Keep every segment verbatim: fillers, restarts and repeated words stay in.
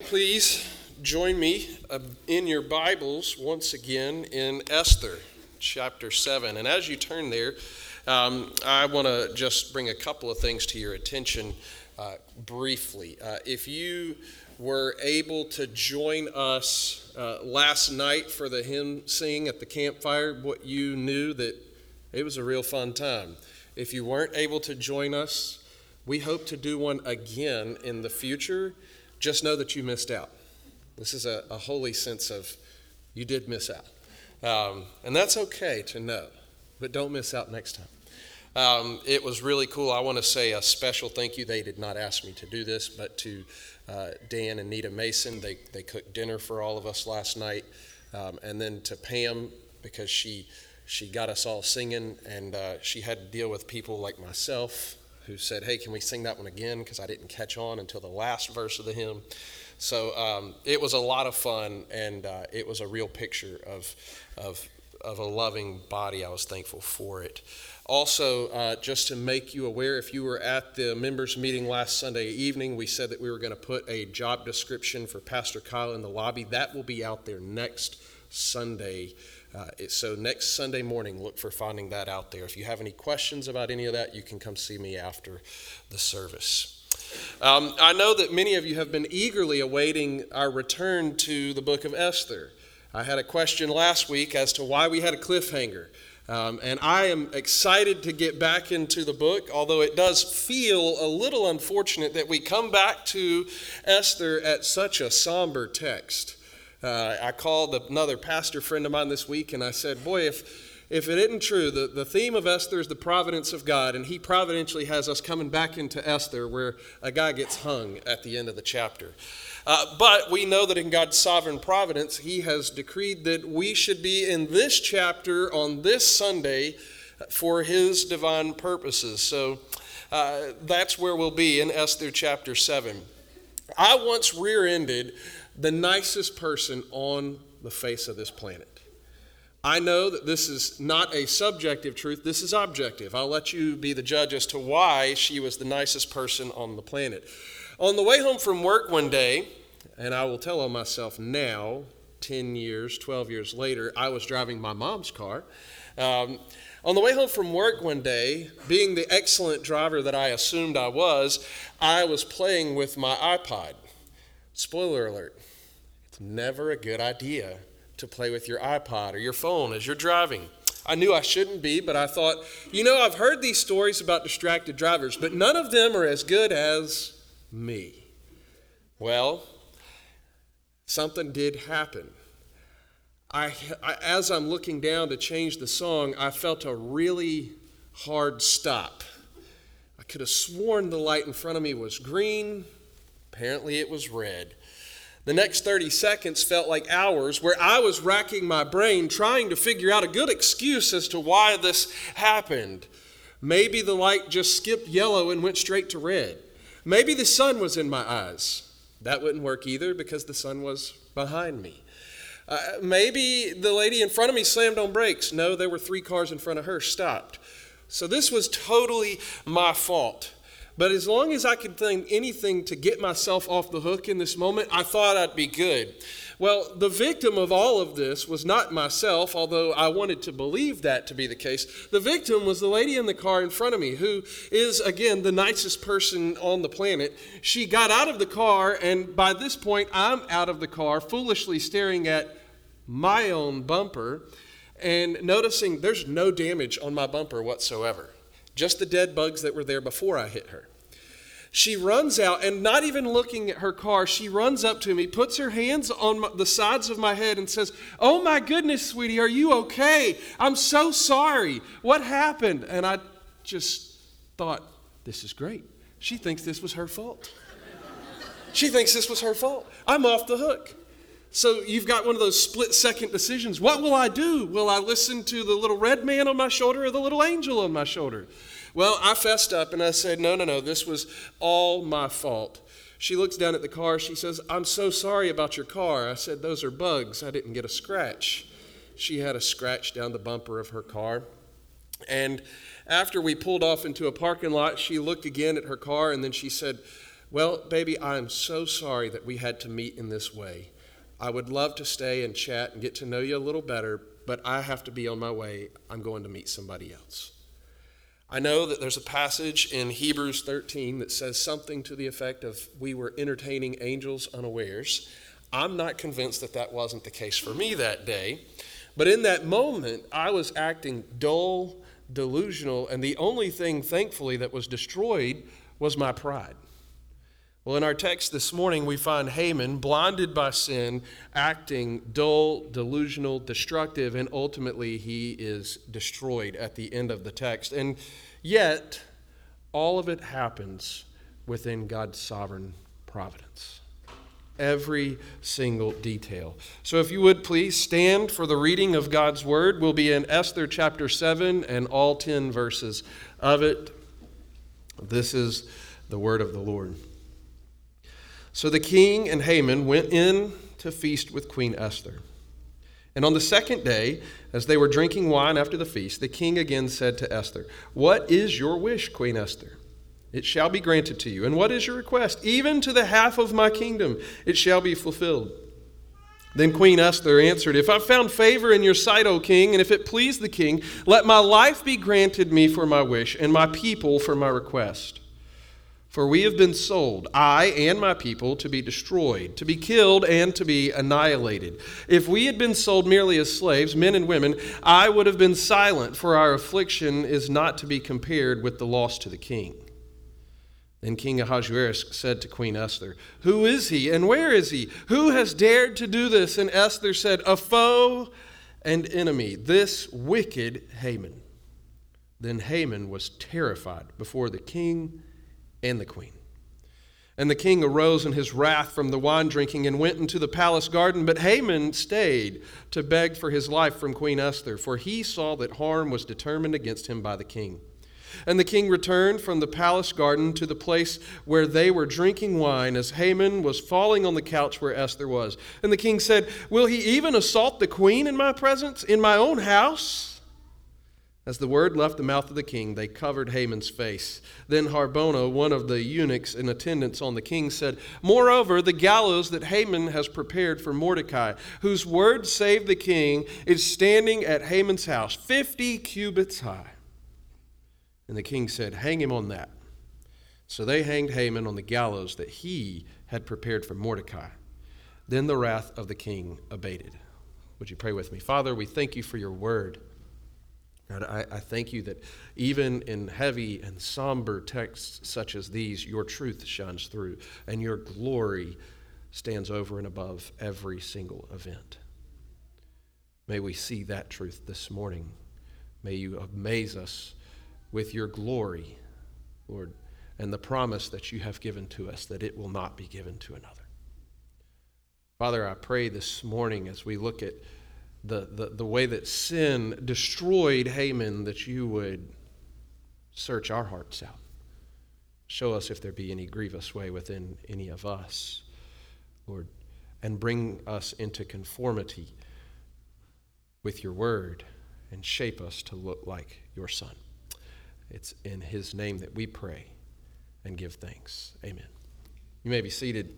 please join me uh, in your Bibles once again in Esther chapter seven. And as you turn there, um, I want to just bring a couple of things to your attention uh, briefly. Uh, if you were able to join us uh, last night for the hymn sing at the campfire, what you knew that it was a real fun time. If you weren't able to join us, we hope to do one again in the future. Just know that you missed out. This is a, a holy sense of you did miss out. Um, and that's okay to know, but don't miss out next time. Um, it was really cool. I want to say a special thank you. They did not ask me to do this, but to uh, Dan and Nita Mason. They, they cooked dinner for all of us last night. Um, and then to Pam, because she, she got us all singing, and uh, she had to deal with people like myself who said, hey, can we sing that one again? Because I didn't catch on until the last verse of the hymn. So um, it was a lot of fun, and uh, it was a real picture of, of, of a loving body. I was thankful for it. Also, uh, just to make you aware, if you were at the members' meeting last Sunday evening, we said that we were going to put a job description for Pastor Kyle in the lobby. That will be out there next Sunday. Uh, it, so next Sunday morning, look for finding that out there. If you have any questions about any of that, you can come see me after the service. Um, I know that many of you have been eagerly awaiting our return to the book of Esther. I had a question last week as to why we had a cliffhanger. Um, and I am excited to get back into the book, although it does feel a little unfortunate that we come back to Esther at such a somber text. Uh, I called another pastor friend of mine this week, and I said, boy, if if it isn't true, the, the theme of Esther is the providence of God, and he providentially has us coming back into Esther where a guy gets hung at the end of the chapter. Uh, but we know that in God's sovereign providence, he has decreed that we should be in this chapter on this Sunday for his divine purposes. So uh, that's where we'll be in Esther chapter seven. I once rear-ended the nicest person on the face of this planet. I know that this is not a subjective truth, this is objective. I'll let you be the judge as to why she was the nicest person on the planet. On the way home from work one day, and I will tell on myself now, ten years, twelve years later, I was driving my mom's car. Um, on the way home from work one day, being the excellent driver that I assumed I was, I was playing with my iPod. Spoiler alert, it's never a good idea to play with your iPod or your phone as you're driving. I knew I shouldn't be, but I thought, you know, I've heard these stories about distracted drivers, but none of them are as good as me. Well, something did happen. I, I, as I'm looking down to change the song, I felt a really hard stop. I could have sworn the light in front of me was green. Apparently it was red. The next thirty seconds felt like hours where I was racking my brain trying to figure out a good excuse as to why this happened. Maybe the light just skipped yellow and went straight to red. Maybe the sun was in my eyes. That wouldn't work either because the sun was behind me. Uh, maybe the lady in front of me slammed on brakes. No, there were three cars in front of her stopped. So this was totally my fault. But as long as I could think anything to get myself off the hook in this moment, I thought I'd be good. Well, the victim of all of this was not myself, although I wanted to believe that to be the case. The victim was the lady in the car in front of me, who is, again, the nicest person on the planet. She got out of the car, and by this point, I'm out of the car, foolishly staring at my own bumper and noticing there's no damage on my bumper whatsoever. Just the dead bugs that were there before I hit her. She runs out, and not even looking at her car, she runs up to me, puts her hands on my, the sides of my head and says, oh my goodness, sweetie, are you okay? I'm so sorry. What happened? And I just thought, this is great. She thinks this was her fault. She thinks this was her fault. I'm off the hook. So you've got one of those split-second decisions. What will I do? Will I listen to the little red man on my shoulder or the little angel on my shoulder? Well, I fessed up and I said, no, no, no, this was all my fault. She looks down at the car. She says, I'm so sorry about your car. I said, those are bugs. I didn't get a scratch. She had a scratch down the bumper of her car. And after we pulled off into a parking lot, she looked again at her car and then she said, Well, baby, I'm so sorry that we had to meet in this way. I would love to stay and chat and get to know you a little better, but I have to be on my way. I'm going to meet somebody else. I know that there's a passage in Hebrews thirteen that says something to the effect of we were entertaining angels unawares. I'm not convinced that that wasn't the case for me that day. But in that moment, I was acting dull, delusional, and the only thing, thankfully, that was destroyed was my pride. Well, in our text this morning, we find Haman, blinded by sin, acting dull, delusional, destructive, and ultimately he is destroyed at the end of the text. And yet, all of it happens within God's sovereign providence. Every single detail. So if you would please stand for the reading of God's word. We'll be in Esther chapter seven and all ten verses of it. This is the word of the Lord. So the king and Haman went in to feast with Queen Esther. And on the second day, as they were drinking wine after the feast, the king again said to Esther, "What is your wish, Queen Esther? It shall be granted to you. And what is your request? Even to the half of my kingdom, it shall be fulfilled." Then Queen Esther answered, "If I found favor in your sight, O king, and if it please the king, let my life be granted me for my wish, and my people for my request. For we have been sold, I and my people, to be destroyed, to be killed, and to be annihilated. If we had been sold merely as slaves, men and women, I would have been silent, for our affliction is not to be compared with the loss to the king." Then King Ahasuerus said to Queen Esther, "Who is he, and where is he? Who has dared to do this?" And Esther said, "A foe and enemy, this wicked Haman." Then Haman was terrified before the king and the queen. And the king arose in his wrath from the wine drinking and went into the palace garden. But Haman stayed to beg for his life from Queen Esther, for he saw that harm was determined against him by the king. And the king returned from the palace garden to the place where they were drinking wine, as Haman was falling on the couch where Esther was. And the king said, "Will he even assault the queen in my presence, in my own house?" As the word left the mouth of the king, they covered Haman's face. Then Harbona, one of the eunuchs in attendance on the king, said, "Moreover, the gallows that Haman has prepared for Mordecai, whose word saved the king, is standing at Haman's house, fifty cubits high." And the king said, "Hang him on that." So they hanged Haman on the gallows that he had prepared for Mordecai. Then the wrath of the king abated. Would you pray with me? Father, we thank you for your word. God, I, I thank you that even in heavy and somber texts such as these, your truth shines through and your glory stands over and above every single event. May we see that truth this morning. May you amaze us with your glory, Lord, and the promise that you have given to us that it will not be given to another. Father, I pray this morning as we look at the, the, the way that sin destroyed Haman, that you would search our hearts out. Show us if there be any grievous way within any of us, Lord, and bring us into conformity with your word and shape us to look like your Son. It's in his name that we pray and give thanks. Amen. You may be seated.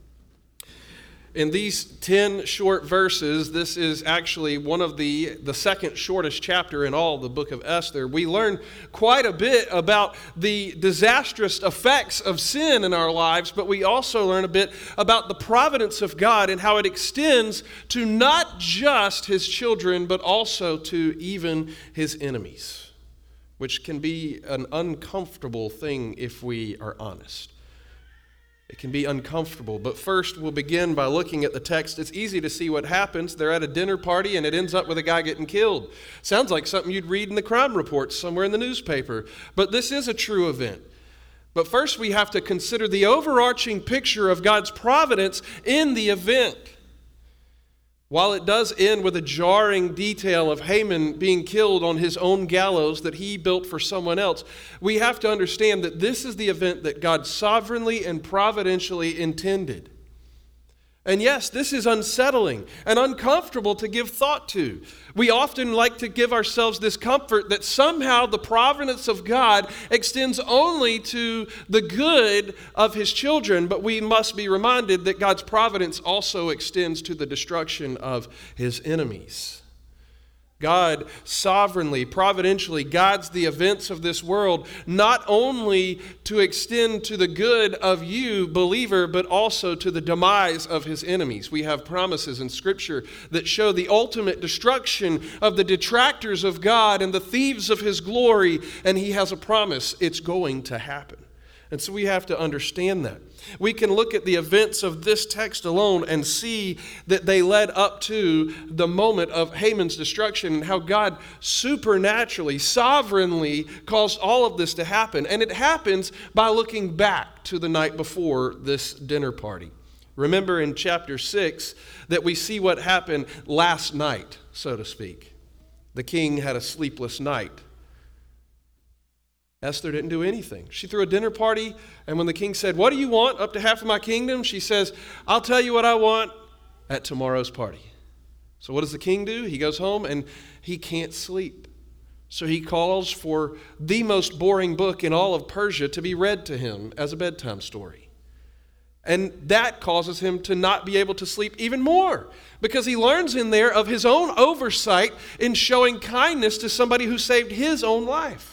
In these ten short verses, this is actually one of the, the second shortest chapter in all the book of Esther. We learn quite a bit about the disastrous effects of sin in our lives, but we also learn a bit about the providence of God and how it extends to not just his children, but also to even his enemies, which can be an uncomfortable thing if we are honest. It can be uncomfortable, but first we'll begin by looking at the text. It's easy to see what happens. They're at a dinner party and it ends up with a guy getting killed. Sounds like something you'd read in the crime reports somewhere in the newspaper, but this is a true event. But first we have to consider the overarching picture of God's providence in the event. While it does end with a jarring detail of Haman being killed on his own gallows that he built for someone else, we have to understand that this is the event that God sovereignly and providentially intended. And yes, this is unsettling and uncomfortable to give thought to. We often like to give ourselves this comfort that somehow the providence of God extends only to the good of his children, but we must be reminded that God's providence also extends to the destruction of his enemies. God sovereignly, providentially guides the events of this world not only to extend to the good of you, believer, but also to the demise of his enemies. We have promises in Scripture that show the ultimate destruction of the detractors of God and the thieves of his glory, and he has a promise it's going to happen. And so we have to understand that. We can look at the events of this text alone and see that they led up to the moment of Haman's destruction and how God supernaturally, sovereignly caused all of this to happen. And it happens by looking back to the night before this dinner party. Remember in chapter six that we see what happened last night, so to speak. The king had a sleepless night. Esther didn't do anything. She threw a dinner party, and when the king said, "What do you want? Up to half of my kingdom?" she says, "I'll tell you what I want at tomorrow's party." So what does the king do? He goes home, and he can't sleep. So he calls for the most boring book in all of Persia to be read to him as a bedtime story. And that causes him to not be able to sleep even more, because he learns in there of his own oversight in showing kindness to somebody who saved his own life.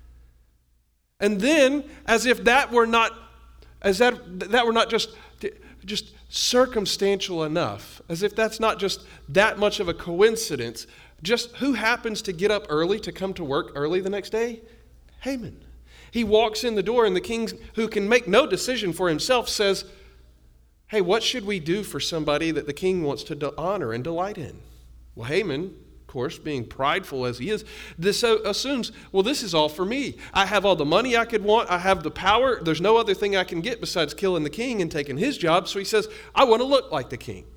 And then, as if that were not, as that that were not just, just circumstantial enough, as if that's not just that much of a coincidence, just who happens to get up early to come to work early the next day? Haman. He walks in the door, and the king, who can make no decision for himself, says, "Hey, what should we do for somebody that the king wants to honor and delight in?" Well, Haman, of course, being prideful as he is, this assumes, well, this is all for me. I have all the money I could want. I have the power. There's no other thing I can get besides killing the king and taking his job. So he says, I want to look like the king.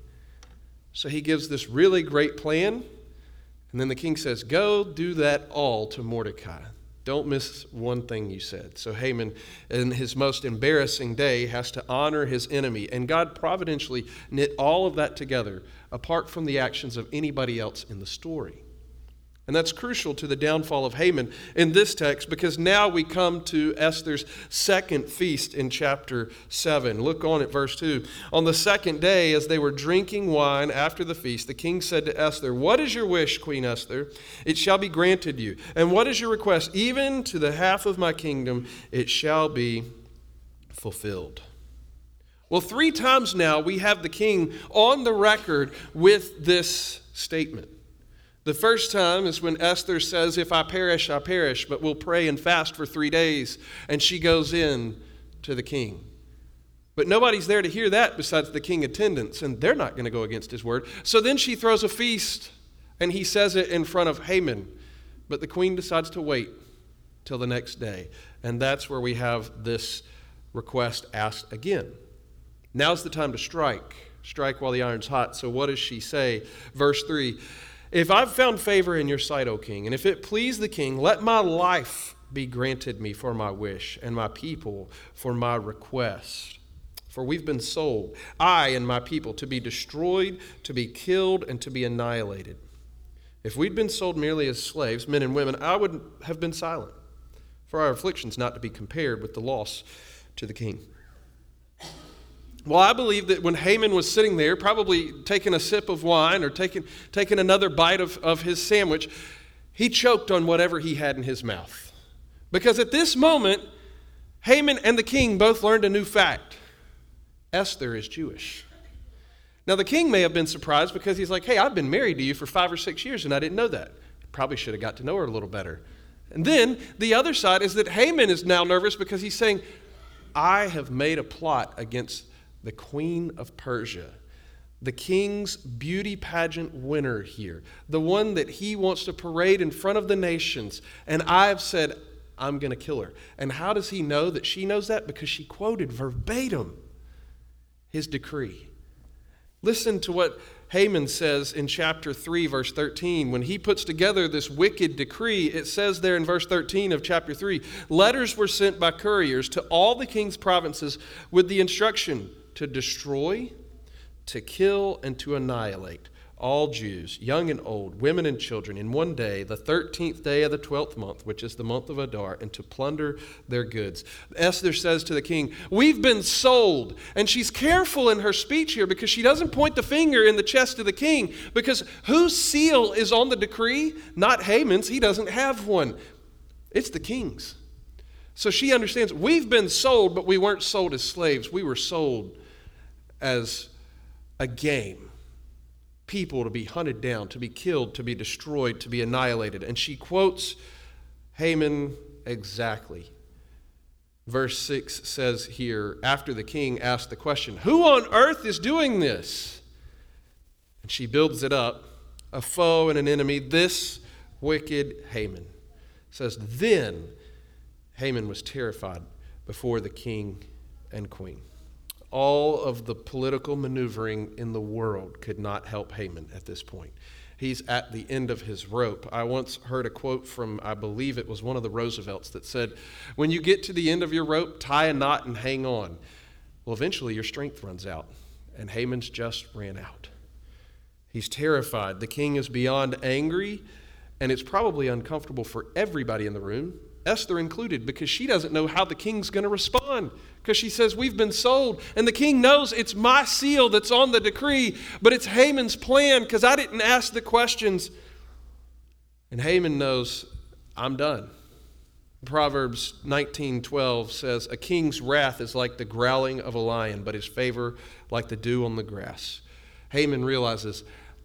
So he gives this really great plan. And then the king says, go do that all to Mordecai. Don't miss one thing you said. So Haman, in his most embarrassing day, has to honor his enemy. And God providentially knit all of that together, apart from the actions of anybody else in the story. And that's crucial to the downfall of Haman in this text, because now we come to Esther's second feast in chapter seven. Look on at verse two. On the second day, as they were drinking wine after the feast, the king said to Esther, "What is your wish, Queen Esther? It shall be granted you. And what is your request? Even to the half of my kingdom, it shall be fulfilled." Well, three times now we have the king on the record with this statement. The first time is when Esther says, if I perish, I perish, but we'll pray and fast for three days. And she goes in to the king. But nobody's there to hear that besides the king attendants, and they're not going to go against his word. So then she throws a feast, and he says it in front of Haman. But the queen decides to wait till the next day. And that's where we have this request asked again. Now's the time to strike. Strike while the iron's hot. So what does she say? Verse three. If I've found favor in your sight, O king, and if it please the king, let my life be granted me for my wish, and my people for my request. For we've been sold, I and my people, to be destroyed, to be killed, and to be annihilated. If we'd been sold merely as slaves, men and women, I would have been silent, for our afflictions not to be compared with the loss to the king. Well, I believe that when Haman was sitting there, probably taking a sip of wine or taking, taking another bite of, of his sandwich, he choked on whatever he had in his mouth. Because at this moment, Haman and the king both learned a new fact. Esther is Jewish. Now, the king may have been surprised because he's like, hey, I've been married to you for five or six years and I didn't know that. Probably should have got to know her a little better. And then the other side is that Haman is now nervous because he's saying, I have made a plot against the queen of Persia, the king's beauty pageant winner here, the one that he wants to parade in front of the nations. And I've said, I'm going to kill her. And how does he know that she knows that? Because she quoted verbatim his decree. Listen to what Haman says in chapter three, verse thirteen. When he puts together this wicked decree, it says there in verse thirteen of chapter three, letters were sent by couriers to all the king's provinces with the instruction to destroy, to kill and to annihilate all Jews, young and old, women and children, in one day, the thirteenth day of the twelfth month, which is the month of Adar, and to plunder their goods. Esther says to the king, we've been sold. And she's careful in her speech here because she doesn't point the finger in the chest of the king, because whose seal is on the decree? Not Haman's. He doesn't have one. It's the king's. So she understands, we've been sold, but we weren't sold as slaves. We were sold as a game. People to be hunted down, to be killed, to be destroyed, to be annihilated. And she quotes Haman exactly. Verse six says here, after the king asked the question, who on earth is doing this? And she builds it up, a foe and an enemy, this wicked Haman. Says, then Haman was terrified before the king and queen. All of the political maneuvering in the world could not help Haman at this point. He's at the end of his rope. I once heard a quote from, I believe it was one of the Roosevelts, that said, when you get to the end of your rope, tie a knot and hang on. Well, eventually your strength runs out, and Haman's just ran out. He's terrified. The king is beyond angry, and it's probably uncomfortable for everybody in the room, Esther included, because she doesn't know how the king's going to respond. Because she says, we've been sold. And the king knows it's my seal that's on the decree, but it's Haman's plan because I didn't ask the questions. And Haman knows, I'm done. Proverbs nineteen twelve says, a king's wrath is like the growling of a lion, but his favor like the dew on the grass. Haman realizes,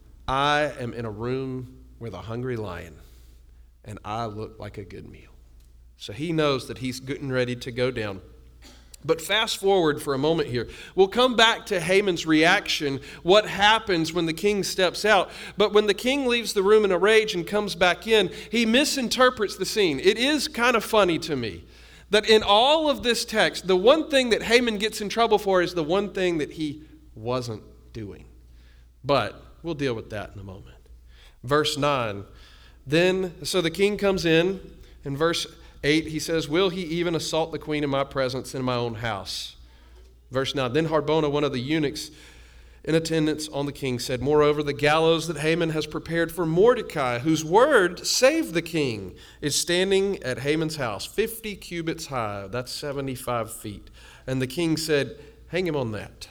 I am in a room with a hungry lion, and I look like a good meal. So he knows that he's getting ready to go down. But fast forward for a moment here. We'll come back to Haman's reaction, what happens when the king steps out. But when the king leaves the room in a rage and comes back in, he misinterprets the scene. It is kind of funny to me that in all of this text, the one thing that Haman gets in trouble for is the one thing that he wasn't doing. But we'll deal with that in a moment. Verse nine, then, so the king comes in, in verse eight, he says, will he even assault the queen in my presence in my own house? Verse nine, then Harbona, one of the eunuchs in attendance on the king, said, moreover, the gallows that Haman has prepared for Mordecai, whose word saved the king, is standing at Haman's house, fifty cubits high. That's seventy-five feet. And the king said, hang him on that.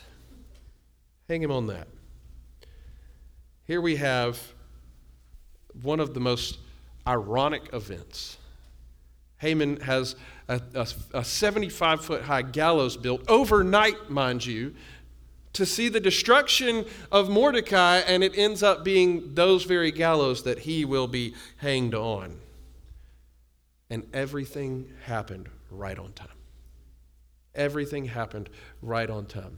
Hang him on that. Here we have one of the most ironic events. Haman has a, a, a seventy-five foot high gallows built overnight, mind you, to see the destruction of Mordecai, and it ends up being those very gallows that he will be hanged on. And everything happened right on time. Everything happened right on time.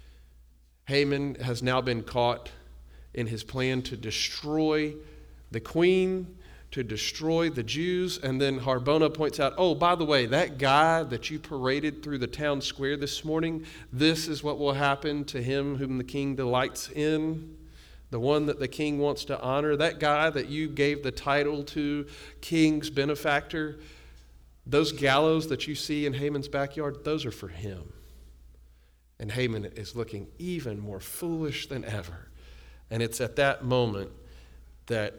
Haman has now been caught in his plan to destroy the queen, to destroy the Jews. And then Harbona points out, oh, by the way, that guy that you paraded through the town square this morning, this is what will happen to him whom the king delights in, the one that the king wants to honor, that guy that you gave the title to, king's benefactor. Those gallows that you see in Haman's backyard, those are for him. And Haman is looking even more foolish than ever. And it's at that moment that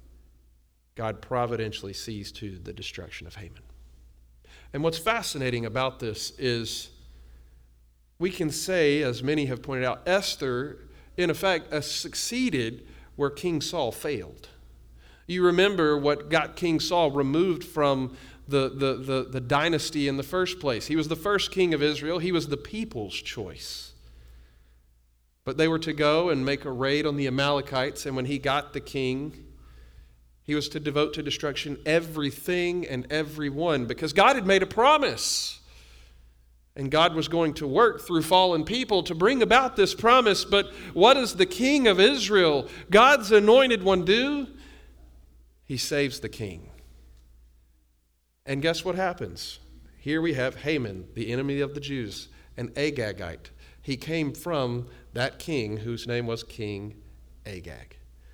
God providentially sees to the destruction of Haman. And what's fascinating about this is we can say, as many have pointed out, Esther, in effect, uh, succeeded where King Saul failed. You remember what got King Saul removed from the, the, the, the dynasty in the first place. He was the first king of Israel. He was the people's choice. But they were to go and make a raid on the Amalekites, and when he got the king, he was to devote to destruction everything and everyone, because God had made a promise. And God was going to work through fallen people to bring about this promise. But what does the king of Israel, God's anointed one, do? He saves the king. And guess what happens? Here we have Haman, the enemy of the Jews, an Agagite. He came from that king whose name was King Agag.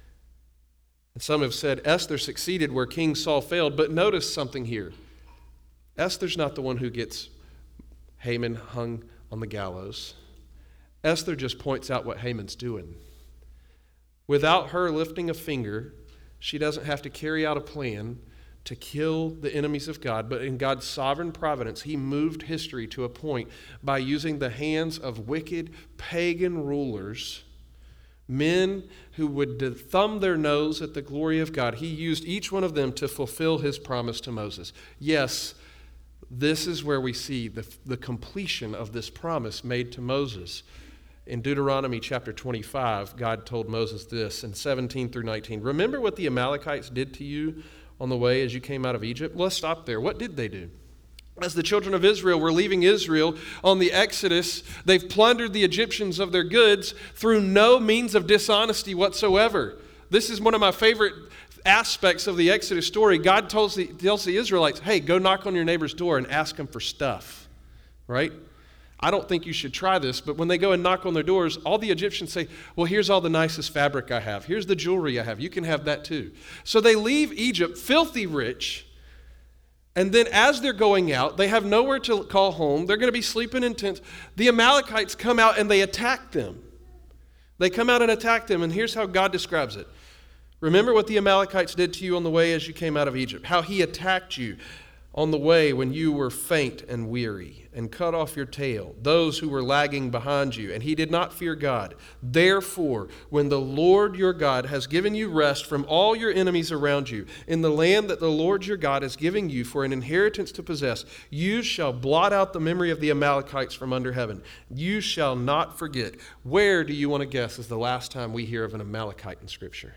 And some have said Esther succeeded where King Saul failed, but notice something here. Esther's not the one who gets Haman hung on the gallows. Esther just points out what Haman's doing. Without her lifting a finger, she doesn't have to carry out a plan to kill the enemies of God, but in God's sovereign providence, he moved history to a point by using the hands of wicked pagan rulers, men who would thumb their nose at the glory of God. He used each one of them to fulfill his promise to Moses. Yes, this is where we see the, the completion of this promise made to Moses. In Deuteronomy chapter twenty-five, God told Moses this in seventeen through nineteen. Remember what the Amalekites did to you on the way as you came out of Egypt? Let's stop there. What did they do? As the children of Israel were leaving Israel on the Exodus, they've plundered the Egyptians of their goods through no means of dishonesty whatsoever. This is one of my favorite aspects of the Exodus story. God tells the, tells the Israelites, hey, go knock on your neighbor's door and ask them for stuff, right? I don't think you should try this, but when they go and knock on their doors, all the Egyptians say, well, here's all the nicest fabric I have. Here's the jewelry I have. You can have that too. So they leave Egypt filthy rich, and then as they're going out, they have nowhere to call home. They're going to be sleeping in tents. The Amalekites come out and they attack them. They come out and attack them, and here's how God describes it. Remember what the Amalekites did to you on the way as you came out of Egypt, how he attacked you on the way when you were faint and weary, and cut off your tail, those who were lagging behind you, and he did not fear God. Therefore, when the Lord your God has given you rest from all your enemies around you, in the land that the Lord your God is giving you for an inheritance to possess, you shall blot out the memory of the Amalekites from under heaven. You shall not forget. Where do you want to guess is the last time we hear of an Amalekite in Scripture?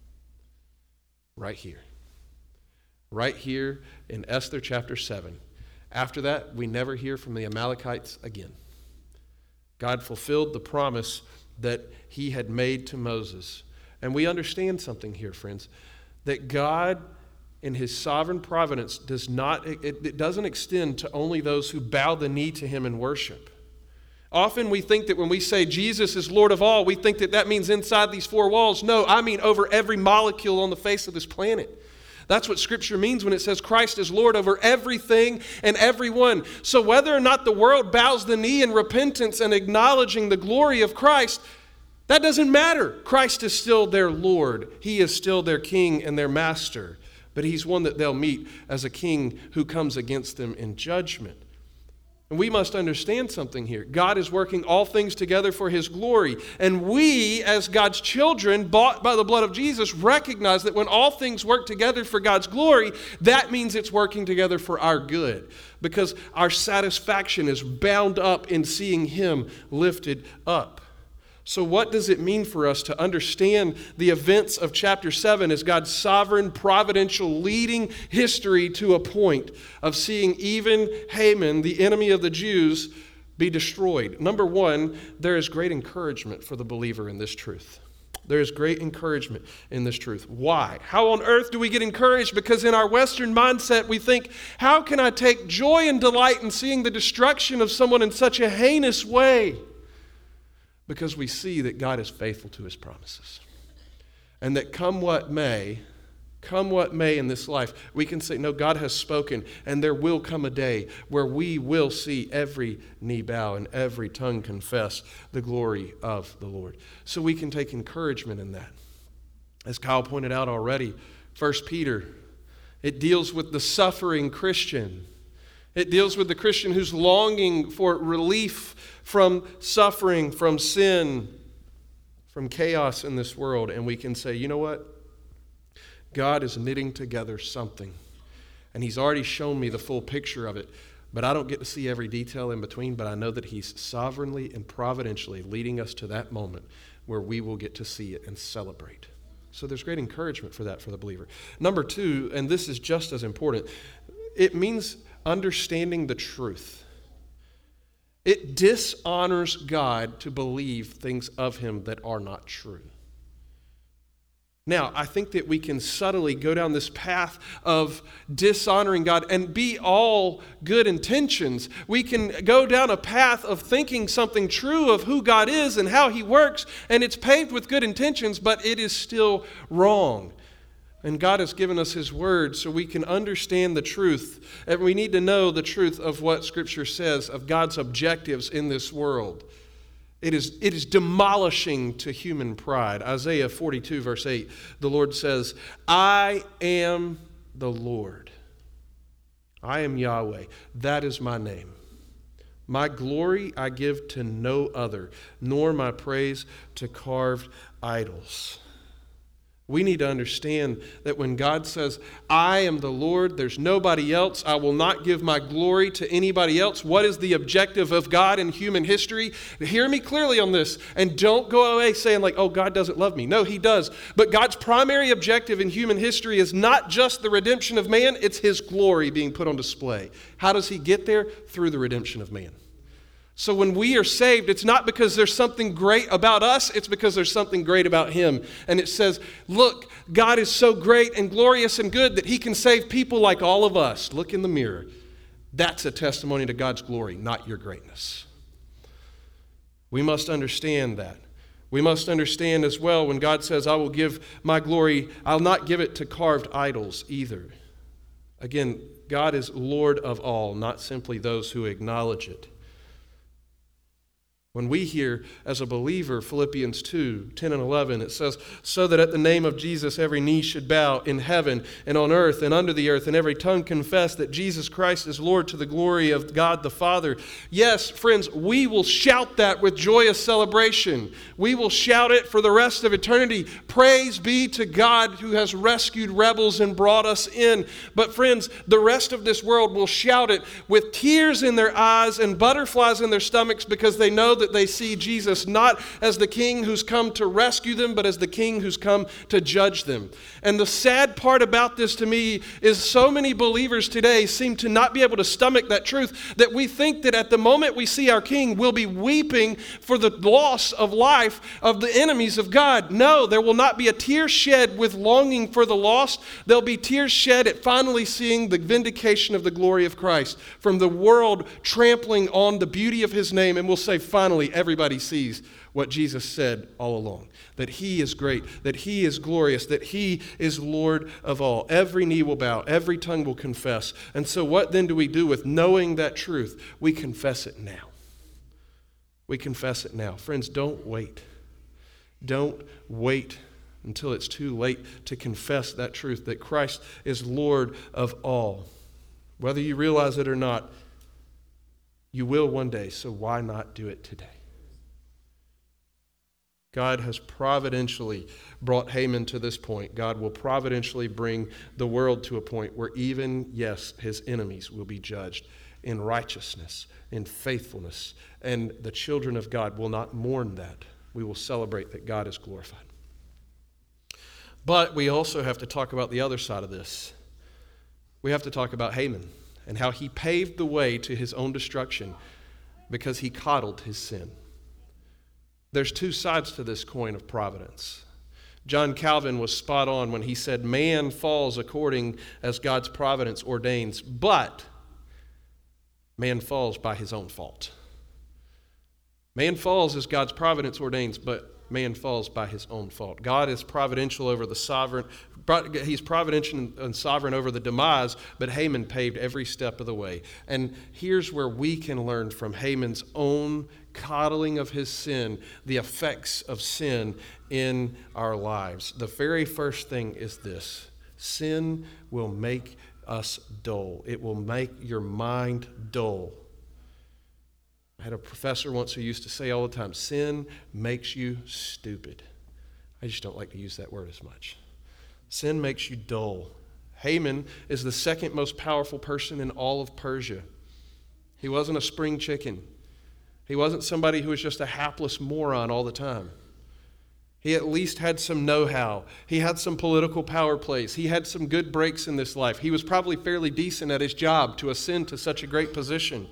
Right here. Right here in Esther chapter seven. After that, we never hear from the Amalekites again. God fulfilled the promise that he had made to Moses. And we understand something here, friends, that God in his sovereign providence does not, it, it doesn't extend to only those who bow the knee to him in worship. Often we think that when we say Jesus is Lord of all, we think that that means inside these four walls. No, I mean over every molecule on the face of this planet. That's what Scripture means when it says Christ is Lord over everything and everyone. So whether or not the world bows the knee in repentance and acknowledging the glory of Christ, that doesn't matter. Christ is still their Lord. He is still their King and their Master. But he's one that they'll meet as a king who comes against them in judgment. And we must understand something here. God is working all things together for his glory. And we, as God's children, bought by the blood of Jesus, recognize that when all things work together for God's glory, that means it's working together for our good. Because our satisfaction is bound up in seeing him lifted up. So what does it mean for us to understand the events of chapter seven as God's sovereign, providential, leading history to a point of seeing even Haman, the enemy of the Jews, be destroyed? Number one, there is great encouragement for the believer in this truth. There is great encouragement in this truth. Why? How on earth do we get encouraged? Because in our Western mindset, we think, how can I take joy and delight in seeing the destruction of someone in such a heinous way? Because we see that God is faithful to his promises. And that come what may, come what may in this life, we can say, no, God has spoken, and there will come a day where we will see every knee bow and every tongue confess the glory of the Lord. So we can take encouragement in that. As Kyle pointed out already, First Peter, it deals with the suffering Christian. It deals with the Christian who's longing for relief from suffering, from sin, from chaos in this world. And we can say, you know what? God is knitting together something. And he's already shown me the full picture of it. But I don't get to see every detail in between. But I know that he's sovereignly and providentially leading us to that moment where we will get to see it and celebrate. So there's great encouragement for that for the believer. Number two, and this is just as important, it means understanding the truth. It dishonors God to believe things of him that are not true. Now, I think that we can subtly go down this path of dishonoring God and be all good intentions. We can go down a path of thinking something true of who God is and how he works, and it's paved with good intentions, but it is still wrong. And God has given us his word so we can understand the truth. And we need to know the truth of what Scripture says of God's objectives in this world. It is, it is demolishing to human pride. Isaiah forty-two, verse eight, the Lord says, I am the Lord. I am Yahweh. That is my name. My glory I give to no other, nor my praise to carved idols. We need to understand that when God says, I am the Lord, there's nobody else, I will not give my glory to anybody else. What is the objective of God in human history? Hear me clearly on this, and don't go away saying like, oh, God doesn't love me. No, he does. But God's primary objective in human history is not just the redemption of man, it's his glory being put on display. How does he get there? Through the redemption of man. So when we are saved, it's not because there's something great about us, it's because there's something great about him. And it says, look, God is so great and glorious and good that he can save people like all of us. Look in the mirror. That's a testimony to God's glory, not your greatness. We must understand that. We must understand as well when God says, I will give my glory, I'll not give it to carved idols either. Again, God is Lord of all, not simply those who acknowledge it. When we hear as a believer Philippians two, ten and eleven, it says, so that at the name of Jesus every knee should bow in heaven and on earth and under the earth, and every tongue confess that Jesus Christ is Lord to the glory of God the Father. Yes, friends, we will shout that with joyous celebration. We will shout it for the rest of eternity. Praise be to God who has rescued rebels and brought us in. But friends, the rest of this world will shout it with tears in their eyes and butterflies in their stomachs because they know that that they see Jesus not as the king who's come to rescue them, but as the king who's come to judge them. And the sad part about this to me is so many believers today seem to not be able to stomach that truth, that we think that at the moment we see our king, we'll be weeping for the loss of life of the enemies of God. No, there will not be a tear shed with longing for the lost. There'll be tears shed at finally seeing the vindication of the glory of Christ from the world trampling on the beauty of his name, and we'll say, finally, everybody sees what Jesus said all along, that he is great, that he is glorious, that he is Lord of all. Every knee will bow, every tongue will confess. And so what then do we do with knowing that truth? We confess it now. We confess it now. Friends, don't wait. Don't wait until it's too late to confess that truth, that Christ is Lord of all. Whether you realize it or not, you will one day, so why not do it today? God has providentially brought Haman to this point. God will providentially bring the world to a point where even, yes, his enemies will be judged in righteousness, in faithfulness, and the children of God will not mourn that. We will celebrate that God is glorified. But we also have to talk about the other side of this. We have to talk about Haman and how he paved the way to his own destruction because he coddled his sin. There's two sides to this coin of providence. John Calvin was spot on when he said, man falls according as God's providence ordains, but man falls by his own fault. Man falls as God's providence ordains, but man falls by his own fault. God is providential over the sovereign. He's providential and sovereign over the demise, but Haman paved every step of the way. And here's where we can learn from Haman's own coddling of his sin, the effects of sin in our lives. The very first thing is this: sin will make us dull. It will make your mind dull. I had a professor once who used to say all the time, sin makes you stupid. I just don't like to use that word as much. Sin makes you dull. Haman is the second most powerful person in all of Persia. He wasn't a spring chicken. He wasn't somebody who was just a hapless moron all the time. He at least had some know-how. He had some political power plays. He had some good breaks in this life. He was probably fairly decent at his job to ascend to such a great position.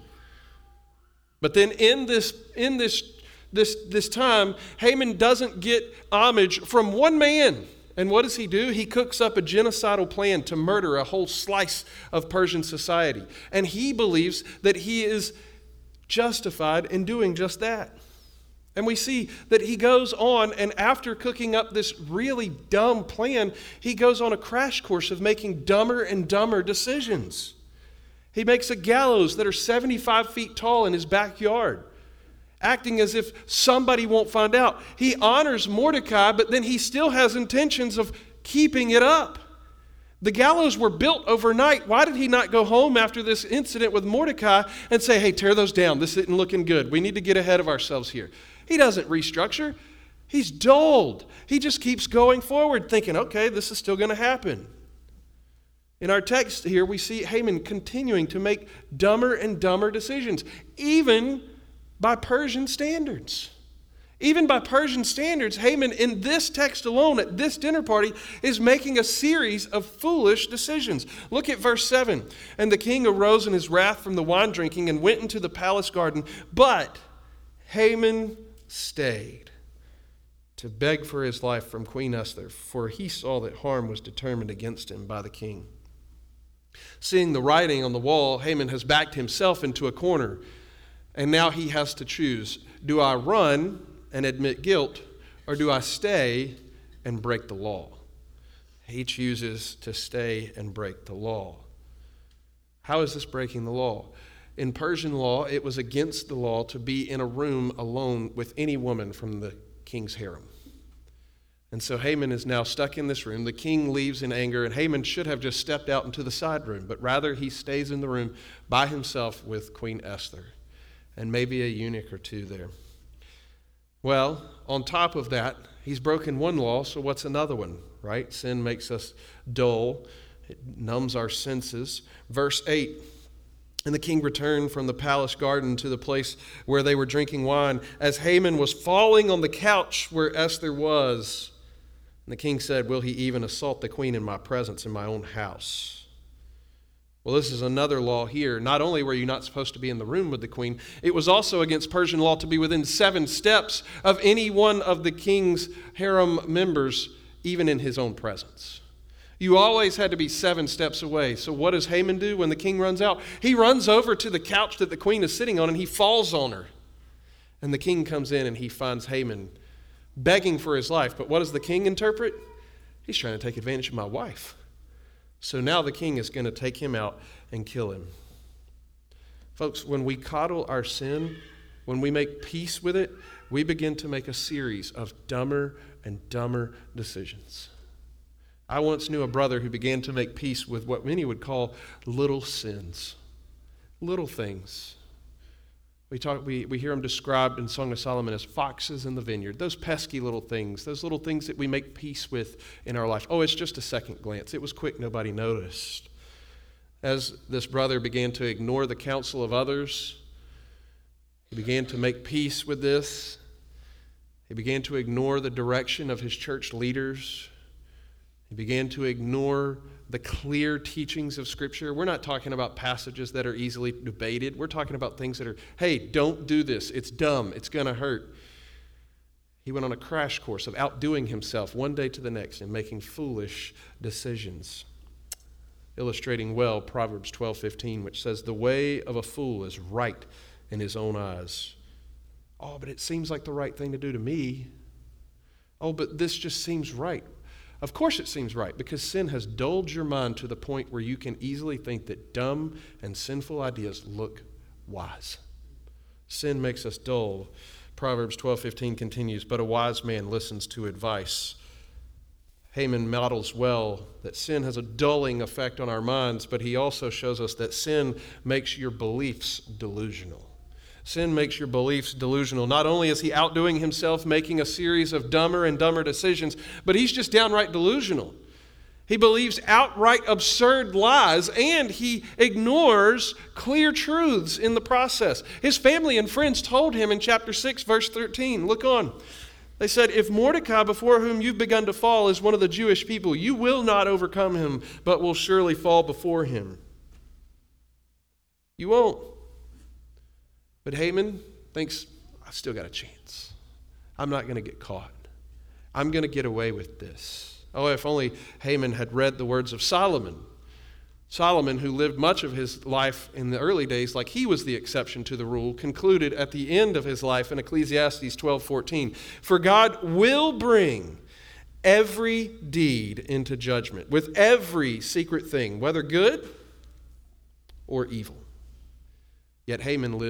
But then in this in this this this time, Haman doesn't get homage from one man. And what does he do? He cooks up a genocidal plan to murder a whole slice of Persian society. And he believes that he is justified in doing just that. And we see that he goes on, and after cooking up this really dumb plan, he goes on a crash course of making dumber and dumber decisions. He makes a gallows that are seventy-five feet tall in his backyard. acting as if somebody won't find out. He honors Mordecai, but then he still has intentions of keeping it up. The gallows were built overnight. Why did he not go home after this incident with Mordecai and say, hey, tear those down. This isn't looking good. We need to get ahead of ourselves here. He doesn't restructure. He's dulled. He just keeps going forward thinking, okay, this is still going to happen. In our text here, we see Haman continuing to make dumber and dumber decisions, even by Persian standards. Even by Persian standards, Haman, in this text alone, at this dinner party, is making a series of foolish decisions. Look at verse seven. And the king arose in his wrath from the wine drinking and went into the palace garden. But Haman stayed to beg for his life from Queen Esther, for he saw that harm was determined against him by the king. Seeing the writing on the wall, Haman has backed himself into a corner. And now he has to choose. Do I run and admit guilt, or do I stay and break the law? He chooses to stay and break the law. How is this breaking the law? In Persian law, it was against the law to be in a room alone with any woman from the king's harem. And so Haman is now stuck in this room. The king leaves in anger, and Haman should have just stepped out into the side room, but rather he stays in the room by himself with Queen Esther and maybe a eunuch or two there. Well, on top of that, he's broken one law, so what's another one, right? Sin makes us dull. It numbs our senses. Verse eight, and the king returned from the palace garden to the place where they were drinking wine, as Haman was falling on the couch where Esther was. And the king said, will he even assault the queen in my presence in my own house? Well, this is another law here. Not only were you not supposed to be in the room with the queen, it was also against Persian law to be within seven steps of any one of the king's harem members, even in his own presence. You always had to be seven steps away. So what does Haman do when the king runs out? He runs over to the couch that the queen is sitting on and he falls on her. And the king comes in and he finds Haman begging for his life. But what does the king interpret? He's trying to take advantage of my wife. So now the king is going to take him out and kill him. Folks, when we coddle our sin, when we make peace with it, we begin to make a series of dumber and dumber decisions. I once knew a brother who began to make peace with what many would call little sins, little things. We talk, we, we hear them described in Song of Solomon as foxes in the vineyard, those pesky little things, those little things that we make peace with in our life. Oh, it's just a second glance. It was quick, nobody noticed. As this brother began to ignore the counsel of others, he began to make peace with this. He began to ignore the direction of his church leaders. He began to ignore the clear teachings of Scripture. We're not talking about passages that are easily debated. We're talking about things that are, hey, don't do this. It's dumb. It's going to hurt. He went on a crash course of outdoing himself one day to the next and making foolish decisions. Illustrating well Proverbs twelve fifteen, which says, the way of a fool is right in his own eyes. Oh, but it seems like the right thing to do to me. Oh, but this just seems right. Of course it seems right, because sin has dulled your mind to the point where you can easily think that dumb and sinful ideas look wise. Sin makes us dull. Proverbs twelve fifteen continues, but a wise man listens to advice. Haman models well that sin has a dulling effect on our minds, but he also shows us that sin makes your beliefs delusional. Sin makes your beliefs delusional. Not only is he outdoing himself, making a series of dumber and dumber decisions, but he's just downright delusional. He believes outright absurd lies, and he ignores clear truths in the process. His family and friends told him in chapter six, verse thirteen, look on. They said, if Mordecai, before whom you've begun to fall, is one of the Jewish people, you will not overcome him, but will surely fall before him. You won't. But Haman thinks, I've still got a chance. I'm not going to get caught. I'm going to get away with this. Oh, if only Haman had read the words of Solomon. Solomon, who lived much of his life in the early days like he was the exception to the rule, concluded at the end of his life in Ecclesiastes twelve fourteen, for God will bring every deed into judgment with every secret thing, whether good or evil. Yet Haman lived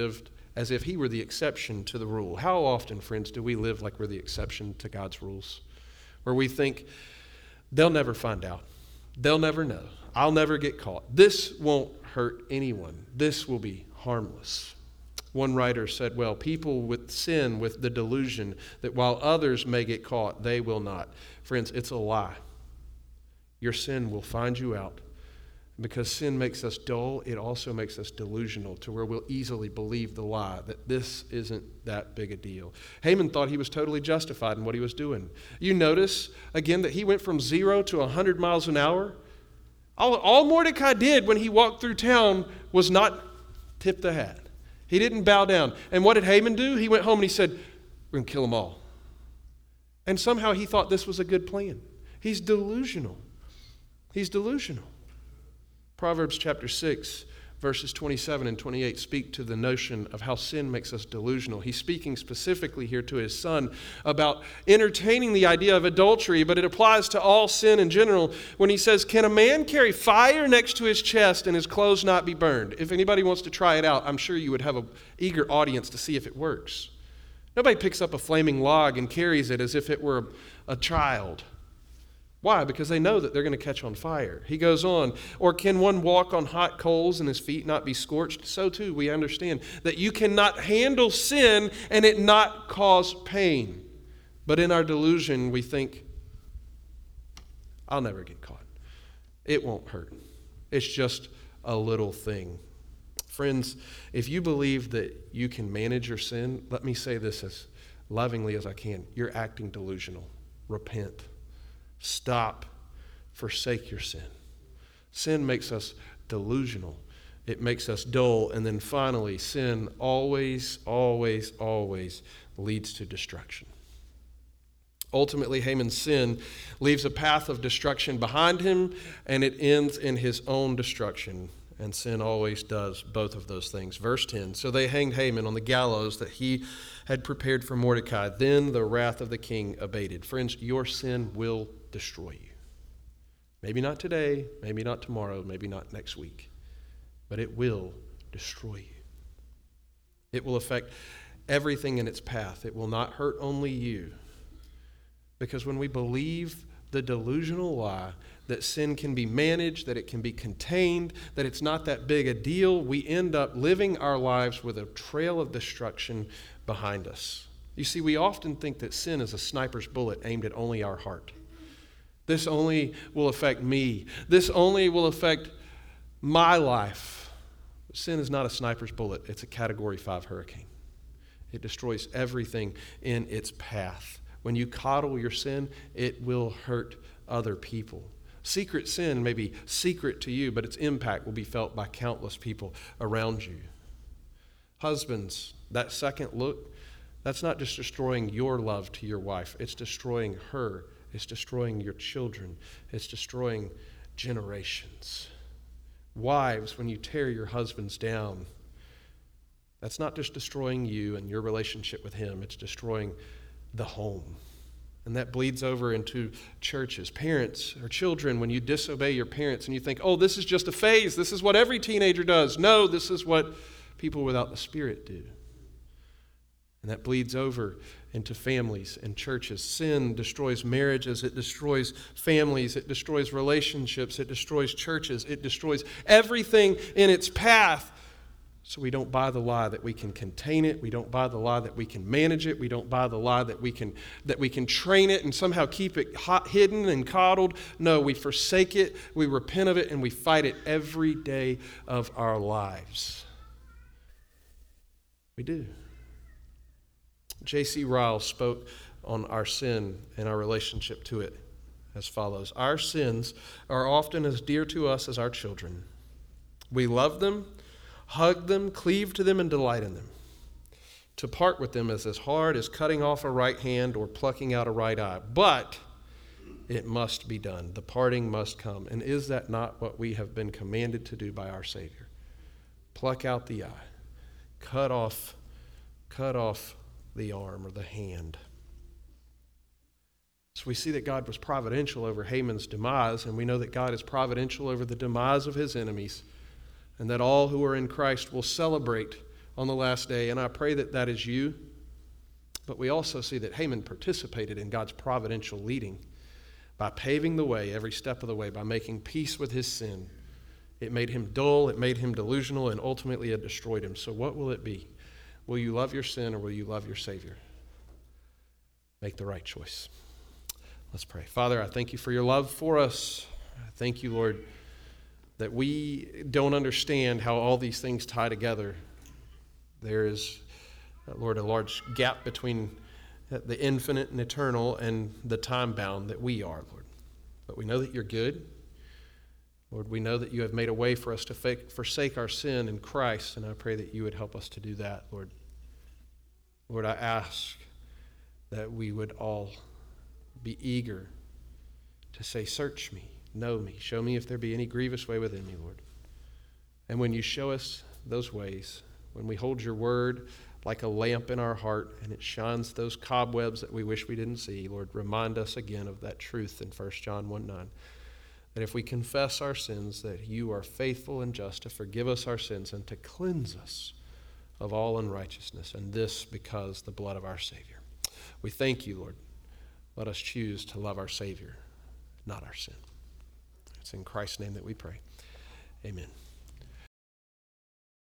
as if he were the exception to the rule. How often, friends, do we live like we're the exception to God's rules? Where we think, they'll never find out. They'll never know. I'll never get caught. This won't hurt anyone. This will be harmless. One writer said, well, people with sin, with the delusion that while others may get caught, they will not. Friends, it's a lie. Your sin will find you out. Because sin makes us dull, it also makes us delusional to where we'll easily believe the lie that this isn't that big a deal. Haman thought he was totally justified in what he was doing. You notice, again, that he went from zero to one hundred miles an hour. All, all Mordecai did when he walked through town was not tip the hat. He didn't bow down. And what did Haman do? He went home and he said, we're going to kill them all. And somehow he thought this was a good plan. He's delusional. He's delusional. Proverbs chapter six, verses twenty-seven and twenty-eight speak to the notion of how sin makes us delusional. He's speaking specifically here to his son about entertaining the idea of adultery, but it applies to all sin in general when he says, can a man carry fire next to his chest and his clothes not be burned? If anybody wants to try it out, I'm sure you would have an eager audience to see if it works. Nobody picks up a flaming log and carries it as if it were a child. Why? Because they know that they're going to catch on fire. He goes on, or can one walk on hot coals and his feet not be scorched? So too, we understand that you cannot handle sin and it not cause pain. But in our delusion, we think, I'll never get caught. It won't hurt. It's just a little thing. Friends, if you believe that you can manage your sin, let me say this as lovingly as I can. You're acting delusional. Repent. Stop. Forsake your sin. Sin makes us delusional. It makes us dull. And then finally, sin always, always, always leads to destruction. Ultimately, Haman's sin leaves a path of destruction behind him, and it ends in his own destruction. And sin always does both of those things. Verse ten, so they hanged Haman on the gallows that he had prepared for Mordecai. Then the wrath of the king abated. Friends, your sin will destroy you. Maybe not today, maybe not tomorrow, maybe not next week, but it will destroy you. It will affect everything in its path. It will not hurt only you. Because when we believe the delusional lie that sin can be managed, that it can be contained, that it's not that big a deal, we end up living our lives with a trail of destruction behind us. You see, we often think that sin is a sniper's bullet aimed at only our heart. This only will affect me. This only will affect my life. Sin is not a sniper's bullet. It's a Category five hurricane. It destroys everything in its path. When you coddle your sin, it will hurt other people. Secret sin may be secret to you, but its impact will be felt by countless people around you. Husbands, that second look, that's not just destroying your love to your wife. It's destroying her. It's destroying your children. It's destroying generations. Wives, when you tear your husbands down, that's not just destroying you and your relationship with him. It's destroying the home. And that bleeds over into churches. Parents or children, when you disobey your parents and you think, oh, this is just a phase. This is what every teenager does. No, this is what people without the Spirit do. And that bleeds over into families and churches. Sin destroys marriages. It destroys families. It destroys relationships. It destroys churches. It destroys everything in its path. So we don't buy the lie that we can contain it. We don't buy the lie that we can manage it. We don't buy the lie that we can that we can train it and somehow keep it hot, hidden and coddled. No, we forsake it. We repent of it, and we fight it every day of our lives. We do. J C Ryle spoke on our sin and our relationship to it as follows. Our sins are often as dear to us as our children. We love them, hug them, cleave to them, and delight in them. To part with them is as hard as cutting off a right hand or plucking out a right eye. But it must be done. The parting must come. And is that not what we have been commanded to do by our Savior? Pluck out the eye. Cut off, cut off the arm or the hand. So we see that God was providential over Haman's demise, and we know that God is providential over the demise of his enemies, and that all who are in Christ will celebrate on the last day. And I pray that that is you. But we also see that Haman participated in God's providential leading by paving the way every step of the way, by making peace with his sin. It made him dull, it made him delusional, and ultimately it destroyed him. So what will it be? Will you love your sin or will you love your Savior? Make the right choice. Let's pray. Father, I thank you for your love for us. I thank you, Lord, that we don't understand how all these things tie together. There is, uh, Lord, a large gap between the infinite and eternal and the time-bound that we are, Lord. But we know that you're good. Lord, we know that you have made a way for us to fake, forsake our sin in Christ, and I pray that you would help us to do that, Lord. Lord, I ask that we would all be eager to say, search me, know me, show me if there be any grievous way within me, Lord. And when you show us those ways, when we hold your word like a lamp in our heart and it shines those cobwebs that we wish we didn't see, Lord, remind us again of that truth in First John one nine, that if we confess our sins, that you are faithful and just to forgive us our sins and to cleanse us of all unrighteousness, and this because the blood of our Savior. We thank you, Lord. Let us choose to love our Savior, not our sin. It's in Christ's name that we pray. Amen.